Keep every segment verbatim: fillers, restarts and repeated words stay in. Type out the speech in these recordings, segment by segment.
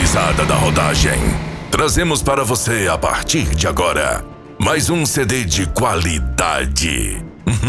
atualizada da rodagem. Trazemos para você, a partir de agora, mais um C D de qualidade.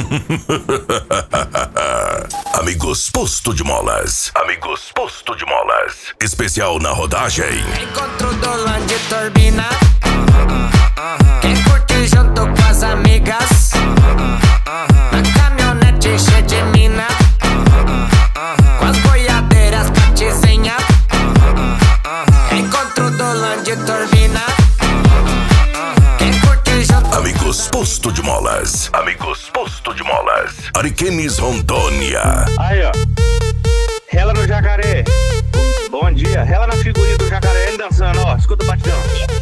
Amigos Posto de Molas. Amigos Posto de Molas. Especial na rodagem. Encontro do Land Turbina. Quem curte junto com as amigas. Na caminhonete cheia de mina. Com as boiadeiras patizinha. Encontro do Land Turbina. Quem curte junto. Amigos Posto de Molas. Amigos Posto de Molas. Ariquemes, Rondônia. Aí, ó. Rela no jacaré. Bom dia. Rela na figurinha do jacaré ele dançando, ó. Escuta o batidão.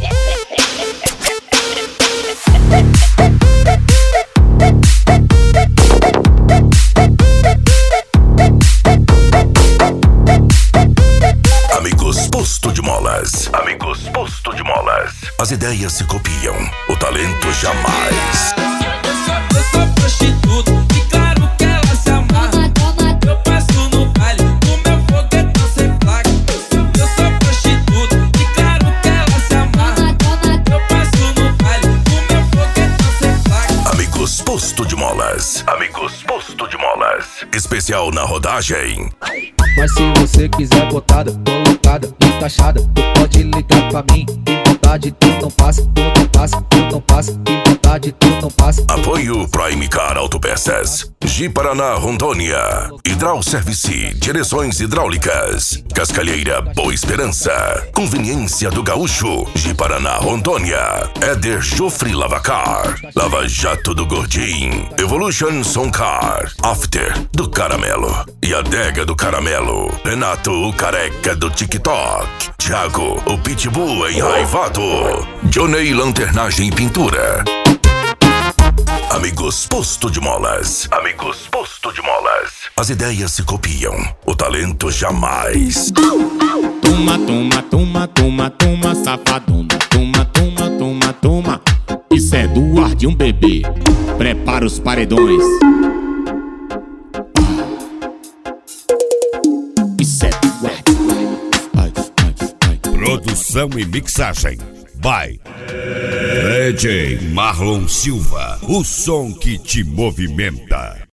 Amigos Posto de Molas. Amigos Posto de Molas. As ideias se copiam, o talento jamais. Eu sou, eu sou prostituta e claro que ela se amarra. Eu passo no baile, o meu foguetão sem placa. Eu sou, eu sou prostituta e claro que ela se amarra. Eu passo no baile, o meu foguetão sem placa. Amigos Posto de Molas. Amigos Posto de Molas. Especial na rodagem. Mas se você quiser botada, colocada, encaixada, tu pode ligar pra mim. Que vontade tu não passa, tu não passa, tu não passa. Que vontade tu não passa. Apoio Prime Car Autopeças. G Paraná, Rondônia. Hidral Service, direções hidráulicas. Cascalheira Boa Esperança. Conveniência do Gaúcho. G Paraná, Rondônia. Éder Jofre Lavacar. Lava Jato do Gordinho. Evolution Som Car. After do Caramelo. E Adega do Caramelo. Renato, o careca do TikTok. Thiago, o Pitbull enraivado. Johnny, lanternagem e pintura. Amigos Posto de Molas. Amigos Posto de Molas. As ideias se copiam, o talento jamais. Toma, toma, toma, toma, toma, safadona. Toma, toma, toma, toma. Isso é do ar de um bebê. Prepara os paredões. Isso é do ar de um bebê. Ai, ai, ai. Produção e mixagem by D J Marlon Silva, o som que te movimenta.